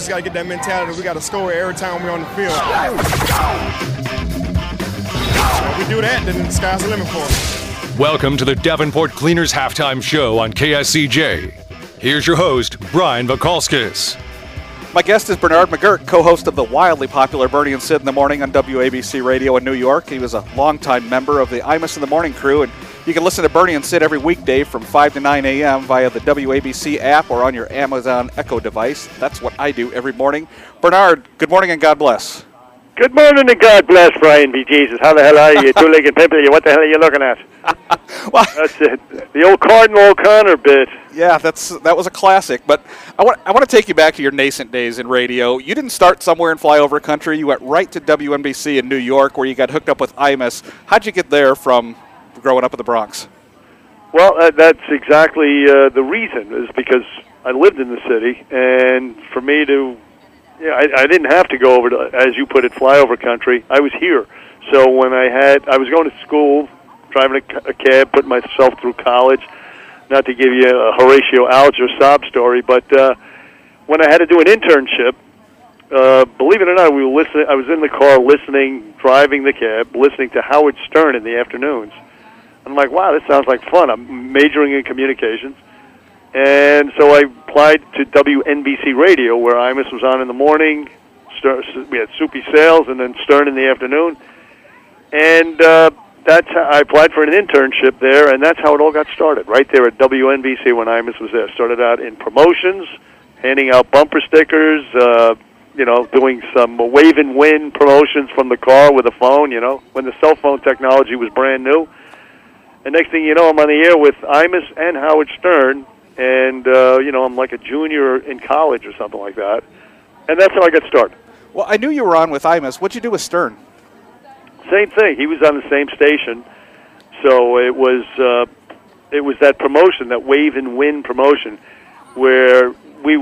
just got to get that mentality. We got to score every time we're on the field. If we do that, then the sky's the limit for us. Welcome to the Davenport Cleaners Halftime Show on KSCJ. Here's your host, Brian Vakalskis. My guest is Bernard McGuirk, co-host of the wildly popular Bernie and Sid in the Morning on WABC Radio in New York. He was a longtime member of the Imus in the Morning crew, and you can listen to Bernie and Sid every weekday from 5 to 9 a.m. via the WABC app or on your Amazon Echo device. That's what I do every morning. Bernard, good morning and God bless. Good morning and God bless, Brian B. Jesus. How the hell are you, you two-legged pimply? What the hell are you looking at? Well, that's it. The old Cardinal O'Connor bit. Yeah, that was a classic. But I want to take you back to your nascent days in radio. You didn't start somewhere in flyover country. You went right to WNBC in New York, where you got hooked up with Imus. How'd you get there from growing up in the Bronx? Well, that's exactly the reason, is because I lived in the city, and for me to, I didn't have to go over to, as you put it, flyover country. I was here. So when I was going to school, driving a cab, putting myself through college, not to give you a Horatio Alger sob story, but when I had to do an internship, believe it or not, I was in the car driving the cab, listening to Howard Stern in the afternoons. I'm like, wow, this sounds like fun. I'm majoring in communications. And so I applied to WNBC Radio, where Imus was on in the morning. We had Soupy Sales and then Stern in the afternoon. And that's how I applied for an internship there, and that's how it all got started, right there at WNBC when Imus was there. Started out in promotions, handing out bumper stickers, doing some wave and win promotions from the car with a phone, when the cell phone technology was brand new. And next thing you know, I'm on the air with Imus and Howard Stern, and, I'm like a junior in college or something like that. And that's how I got started. Well, I knew you were on with Imus. What'd you do with Stern? Same thing. He was on the same station. So it was that promotion, that wave and win promotion, where they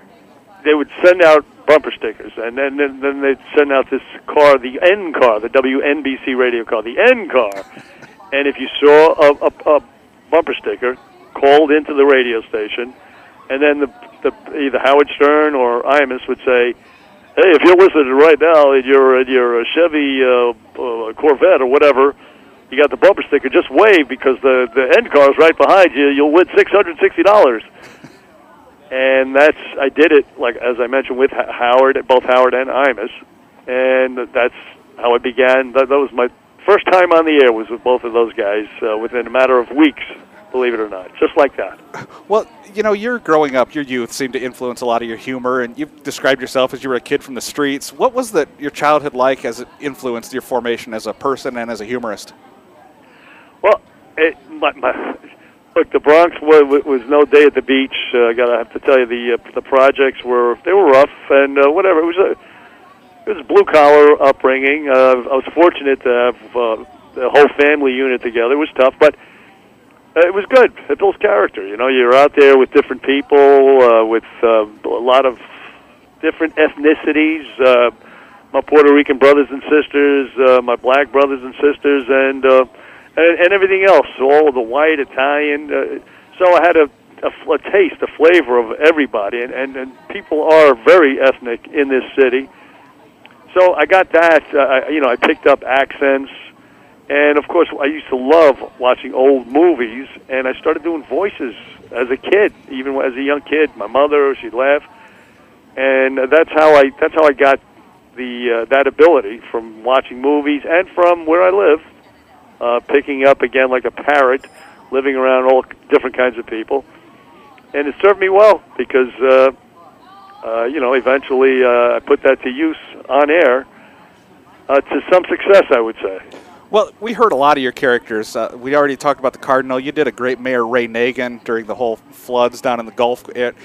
would send out bumper stickers, and then they'd send out this car, the N car, the WNBC radio car, the N car. And if you saw a bumper sticker, called into the radio station, and then either Howard Stern or Imus would say, hey, if you're listening right now and you're a Chevy Corvette or whatever, you got the bumper sticker, just wave, because the end car is right behind you. You'll win $660. And I did it, like as I mentioned, with both Howard and Imus, and that's how it began. That was my first time on the air, was with both of those guys within a matter of weeks, believe it or not, just like that. Well, you're growing up, your youth seemed to influence a lot of your humor, and you've described yourself as you were a kid from the streets. What was your childhood like as it influenced your formation as a person and as a humorist? Well, look, the Bronx was no day at the beach. I have to tell you, the projects were rough and whatever. It was a blue collar upbringing. I was fortunate to have the whole family unit together. It was tough, but it was good. It builds character. You're out there with different people, with a lot of different ethnicities. My Puerto Rican brothers and sisters, my black brothers and sisters, and everything else. All the white, Italian. So I had a taste, a flavor of everybody, and people are very ethnic in this city. So I got that. I picked up accents. And, of course, I used to love watching old movies, and I started doing voices as a kid, even as a young kid. My mother, she'd laugh. And that's how I got that ability, from watching movies and from where I live, picking up, again, like a parrot, living around all different kinds of people. And it served me well because, eventually I put that to use on air to some success, I would say. Well, we heard a lot of your characters. We already talked about the Cardinal. You did a great Mayor Ray Nagin during the whole floods down in the Gulf.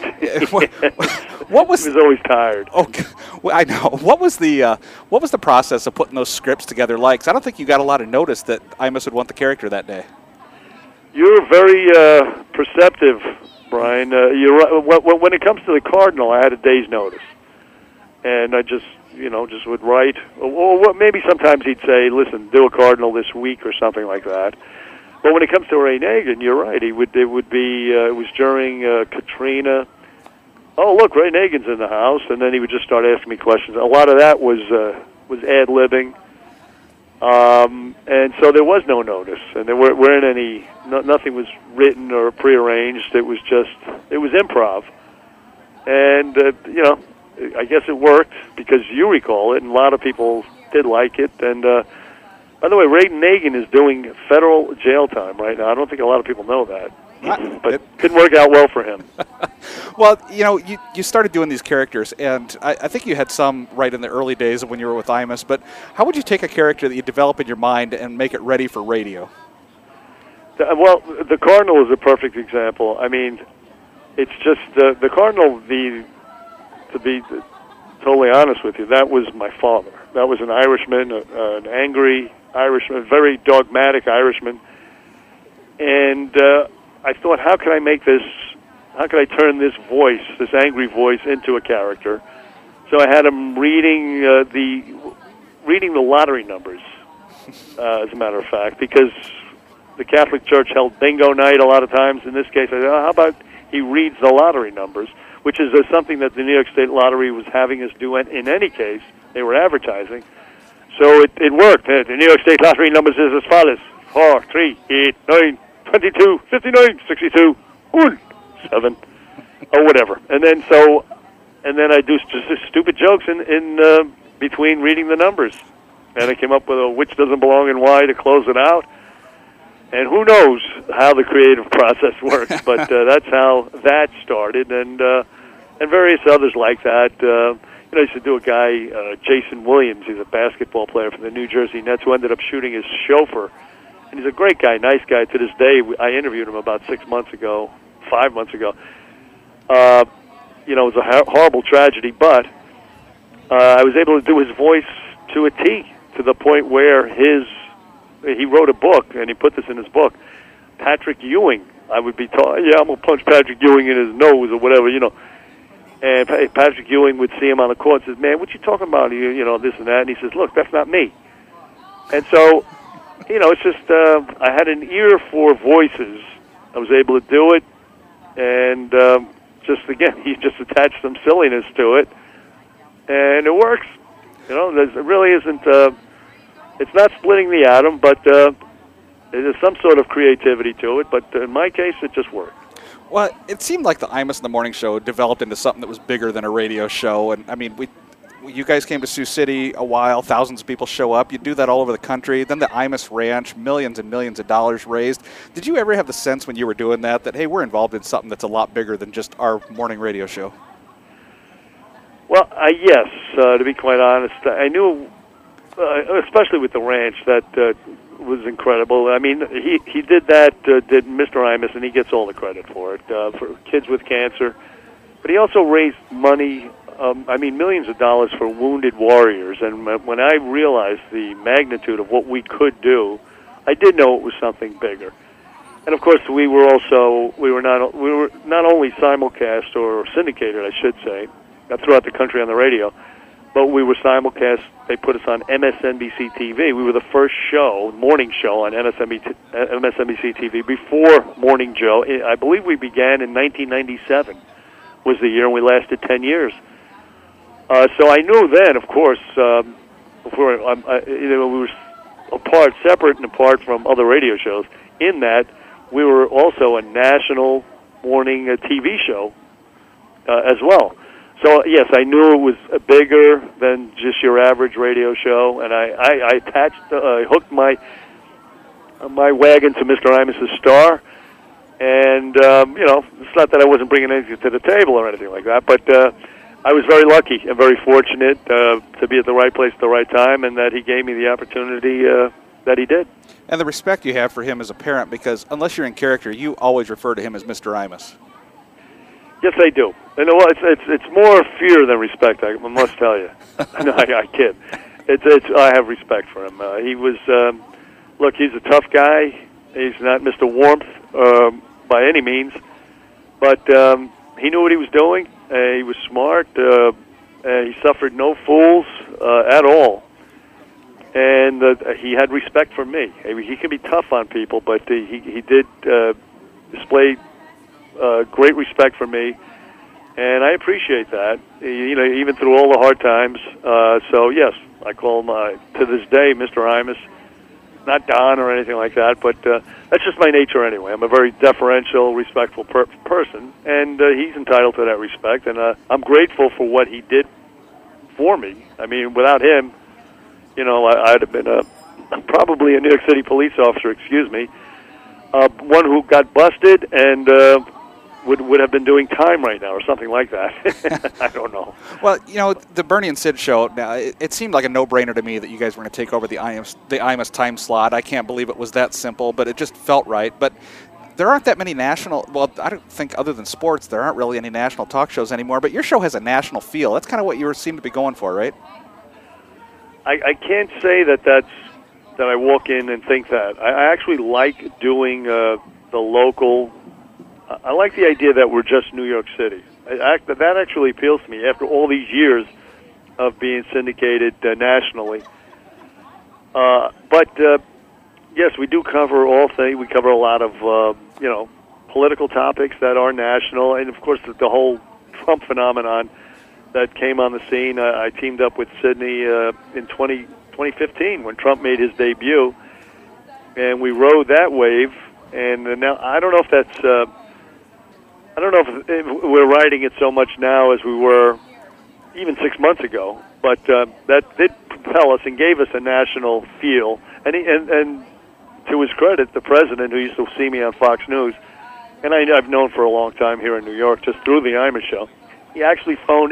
What was? He was always tired. Okay, well, I know. What was the process of putting those scripts together like? 'Cause I don't think you got a lot of notice that Imus would want the character that day. You're very perceptive, Brian. You're right. When it comes to the Cardinal, I had a day's notice, and I just would write. Or maybe sometimes he'd say, listen, do a Cardinal this week or something like that. But when it comes to Ray Nagin, you're right. It was during Katrina, oh, look, Ray Nagin's in the house, and then he would just start asking me questions. A lot of that was ad-libbing, and so there was no notice, and there weren't any, nothing was written or prearranged. It was improv, and I guess it worked because you recall it, and a lot of people did like it. And by the way, Ray Nagin is doing federal jail time right now. I don't think a lot of people know that. But it didn't work out well for him. Well, you started doing these characters, and I think you had some right in the early days of when you were with Imus, but how would you take a character that you develop in your mind and make it ready for radio? Well, the Cardinal is a perfect example. I mean, it's just the Cardinal, to be totally honest with you, that was my father. That was an Irishman, an angry Irishman, a very dogmatic Irishman. And I thought, how can I turn this voice, this angry voice, into a character? So I had him reading the lottery numbers, as a matter of fact, because the Catholic Church held bingo night a lot of times. In this case, I said, how about he reads the lottery numbers, which is something that the New York State Lottery was having us do in any case. They were advertising. So it worked. The New York State Lottery numbers is as follows: 4, 3, 8, 9, 22, 59, 62, 1, 7, or whatever. And then I do just stupid jokes in between reading the numbers. And I came up with a which doesn't belong and why to close it out. And who knows how the creative process works, but that's how that started, and various others like that. I used to do a guy, Jason Williams. He's a basketball player for the New Jersey Nets who ended up shooting his chauffeur. And he's a great guy, nice guy. To this day, I interviewed him about 5 months ago. It was a horrible tragedy, but I was able to do his voice to a T, to the point where he wrote a book, and he put this in his book. Patrick Ewing, I would be taught, I'm going to punch Patrick Ewing in his nose or whatever, And Patrick Ewing would see him on the court and says, man, what you talking about, this and that? And he says, look, that's not me. And so, it's just, I had an ear for voices. I was able to do it, and he just attached some silliness to it, and it works. There really isn't, it's not splitting the atom, but there's some sort of creativity to it, but in my case, it just worked. Well, it seemed like the Imus in the Morning Show developed into something that was bigger than a radio show, and I mean, you guys came to Sioux City a while, thousands of people show up, you do that all over the country, then the Imus Ranch, millions and millions of dollars raised. Did you ever have the sense when you were doing that, hey, we're involved in something that's a lot bigger than just our morning radio show? Well, yes, to be quite honest. I knew, especially with the ranch, that was incredible. I mean, he did that, did Mr. Imus, and he gets all the credit for it, for kids with cancer. But he also raised money, millions of dollars for wounded warriors. And when I realized the magnitude of what we could do, I did know it was something bigger. And of course, we were not only simulcast or syndicated, I should say, throughout the country on the radio, but we were simulcast. They put us on MSNBC TV. We were the first morning show on MSNBC TV before Morning Joe. I believe we began in 1997 was the year, and we lasted 10 years. So I knew then, of course, we were separate and apart from other radio shows, in that we were also a national morning TV show as well. So, yes, I knew it was bigger than just your average radio show, and I hooked my wagon to Mr. Imus' star, and, it's not that I wasn't bringing anything to the table or anything like that, but I was very lucky and very fortunate to be at the right place at the right time, and that he gave me the opportunity that he did. And the respect you have for him as a parent, because unless you're in character, you always refer to him as Mr. Imus. Yes, I do. And it's more fear than respect, I must tell you. No, I kid. I have respect for him. He was, look, he's a tough guy. He's not Mr. Warmth by any means, but he knew what he was doing. He was smart. He suffered no fools at all. And he had respect for me. He can be tough on people, but he did display great respect for me, And I appreciate that, even through all the hard times. So, yes, I call him, to this day, Mr. Imus. Not Don or anything like that, but that's just my nature anyway. I'm a very deferential, respectful person, and he's entitled to that respect. And I'm grateful for what he did for me. I mean, without him, I'd have been probably a New York City police officer, one who got busted and would have been doing time right now or something like that. I don't know. Well, the Bernie and Sid show, now, it seemed like a no-brainer to me that you guys were going to take over the Imus time slot. I can't believe it was that simple, but it just felt right. But there aren't that many national, well, I don't think other than sports, there aren't really any national talk shows anymore, but your show has a national feel. That's kind of what you seem to be going for, right? I can't say that I walk in and think that. I actually like doing the local. I like the idea that we're just New York City. That actually appeals to me after all these years of being syndicated nationally. But yes, we do cover all things. We cover a lot of political topics that are national, and of course the whole Trump phenomenon that came on the scene. I teamed up with Sydney in 2015 when Trump made his debut, and we rode that wave. And now I don't know if that's. I don't know if we're riding it so much now as we were even 6 months ago, but that did propel us and gave us a national feel. And to his credit, the president, who used to see me on Fox News, and I've known for a long time here in New York, just through the Imus show, he actually phoned.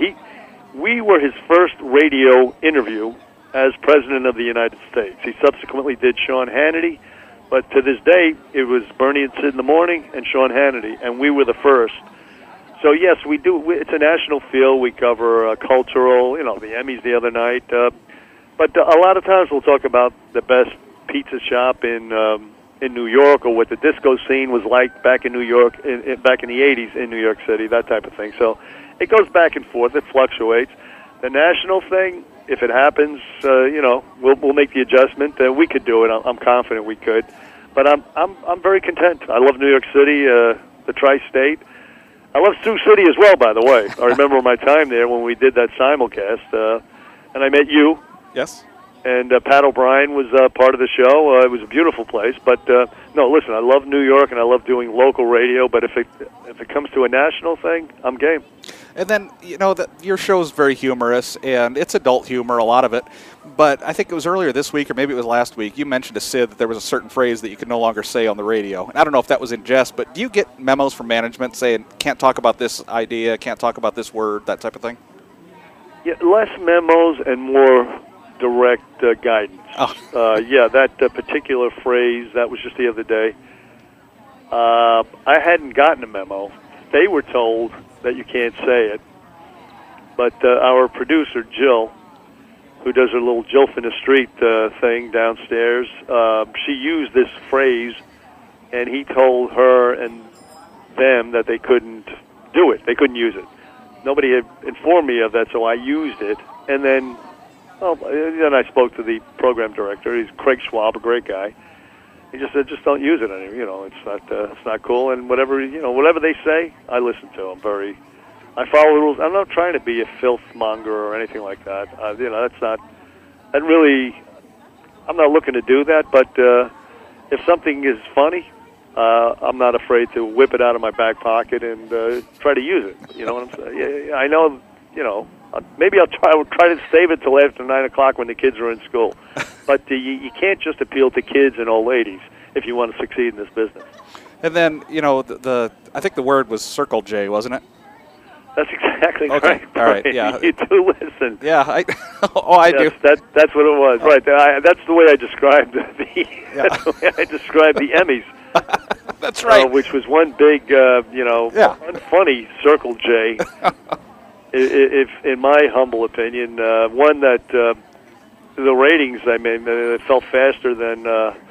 We were his first radio interview as president of the United States. He subsequently did Sean Hannity. But to this day, it was Bernie and Sid in the morning and Sean Hannity, and we were the first. So, yes, we do. It's a national feel. We cover cultural, the Emmys the other night. But a lot of times we'll talk about the best pizza shop in New York or what the disco scene was like back in New York, back in the 80s in New York City, that type of thing. So it goes back and forth. It fluctuates. The national thing, if it happens, we'll make the adjustment. We could do it. I'm confident we could. But I'm very content. I love New York City, the tri-state. I love Sioux City as well, by the way. I remember my time there when we did that simulcast, and I met you. Yes. And Pat O'Brien was part of the show. It was a beautiful place. But no, listen, I love New York and I love doing local radio. But if it comes to a national thing, I'm game. And then, your show is very humorous, and it's adult humor, a lot of it. But I think it was earlier this week, or maybe it was last week, you mentioned to Sid that there was a certain phrase that you could no longer say on the radio. And I don't know if that was in jest, but do you get memos from management saying, can't talk about this idea, can't talk about this word, that type of thing? Yeah, less memos and more direct guidance. Oh. That particular phrase, that was just the other day. I hadn't gotten a memo. They were told that you can't say it. But our producer, Jill, who does her little Jilf in the Street thing downstairs, she used this phrase, and he told her and them that they couldn't do it. They couldn't use it. Nobody had informed me of that, so I used it. And then I spoke to the program director. He's Craig Schwab, a great guy. He just said, just don't use it anymore. It's not cool. And whatever they say, I listen to. I follow the rules. I'm not trying to be a filth monger or anything like that. I'm not looking to do that. But if something is funny, I'm not afraid to whip it out of my back pocket and try to use it. You know what I'm saying? Yeah, I know. Maybe I'll try to save it till after 9 o'clock when the kids are in school. But you can't just appeal to kids and old ladies if you want to succeed in this business. And then, I think the word was Circle J, wasn't it? That's exactly okay. right. All right. Yeah. You do listen. Yeah. I do. That's what it was. Right. That's the way I described That's the way I described the Emmys. That's right. Which was one big, unfunny Circle J. If, in my humble opinion, one that the ratings, it fell faster than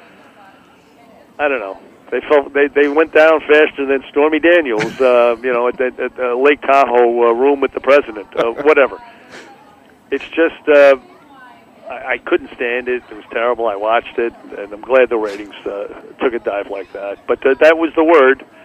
I don't know. They went down faster than Stormy Daniels, at the Lake Tahoe room with the president, whatever. It's just I couldn't stand it. It was terrible. I watched it, and I'm glad the ratings took a dive like that. But that was the word,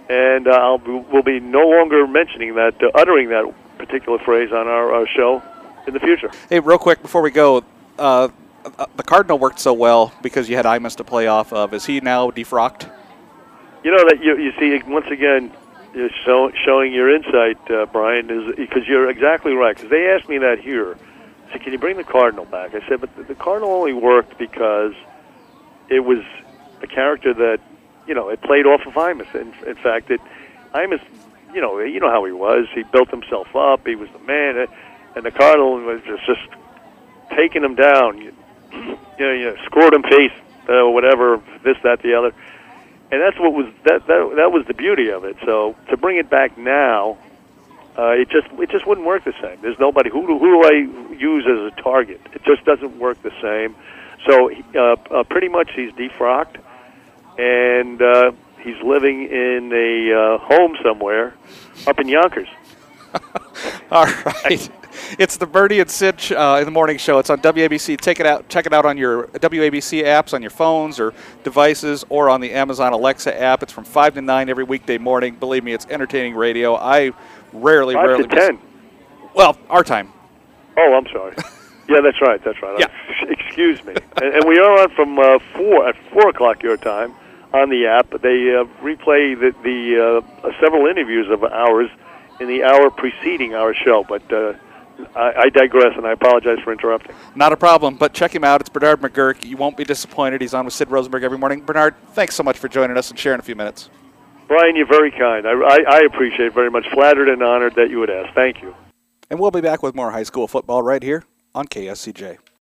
and we'll be no longer mentioning that, uttering that particular phrase on our show in the future. Hey, real quick before we go, the Cardinal worked so well because you had Imus to play off of. Is he now defrocked? You know that you see once again, you're showing your insight, Brian, is because you're exactly right. Because they asked me that here. I said, "Can you bring the Cardinal back?" I said, "But the Cardinal only worked because it was a character that it played off of Imus. In fact, Imus, you know how he was. He built himself up. He was the man, and the Cardinal was just taking him down. Scored him face, whatever, this, that, the other." And that's what was that was the beauty of it. So to bring it back now, it just wouldn't work the same. There's nobody who do I use as a target. It just doesn't work the same. So pretty much he's defrocked, and he's living in a home somewhere up in Yonkers. All right. It's the Bernie and Sid in the morning show. It's on WABC. Check it out on your WABC apps on your phones or devices, or on the Amazon Alexa app. It's from 5 to 9 every weekday morning. Believe me, it's entertaining radio. I rarely 5 to 10. Well, our time. Oh, I'm sorry. Yeah, that's right. Yeah. Excuse me. and we are on from 4 o'clock your time on the app. They replay the several interviews of ours in the hour preceding our show, but I digress, and I apologize for interrupting. Not a problem, but check him out. It's Bernard McGuirk. You won't be disappointed. He's on with Sid Rosenberg every morning. Bernard, thanks so much for joining us and sharing a few minutes. Brian, you're very kind. I appreciate it very much. Flattered and honored that you would ask. Thank you. And we'll be back with more high school football right here on KSCJ.